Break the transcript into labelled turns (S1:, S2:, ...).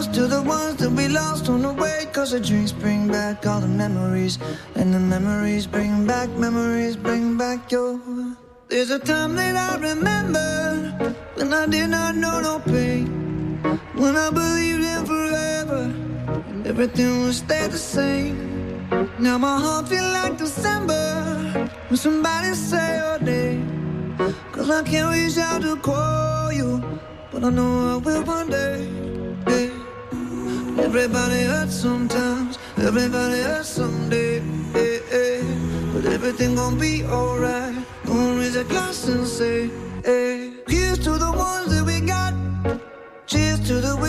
S1: to the ones that we lost on the way. Cause the drinks bring back all the memories, and the memories bring back your. There's a time that I remember when I did not know no pain, when I believed in forever and everything would stay the same. Now my heart feel like December when somebody say your name. Cause I can't reach out to call you, but I know I will one day. Yeah. Everybody hurts sometimes, everybody hurts someday. Yeah, yeah. But everything gon' be alright. Gonna raise a glass and say, hey. Here's to the ones that we got. Cheers to the